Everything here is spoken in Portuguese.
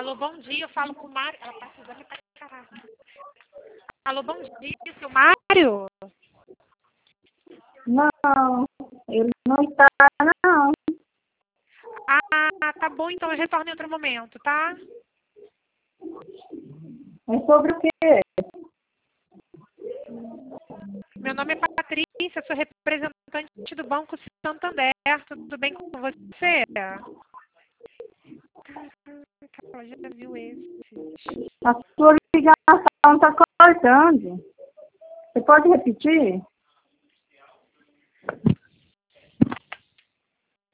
Alô, bom dia, eu falo com o Mário. Ela tá precisando pra caralho. Alô, bom dia, seu Mário? Não, ele não está, não. Ah, tá bom, então eu retorno em outro momento, tá? É sobre o quê? Meu nome é Patrícia, sou representante do Banco Santander. Tudo bem com você? Caraca, ela já viu esse. A sua ligação está cortando. Você pode repetir?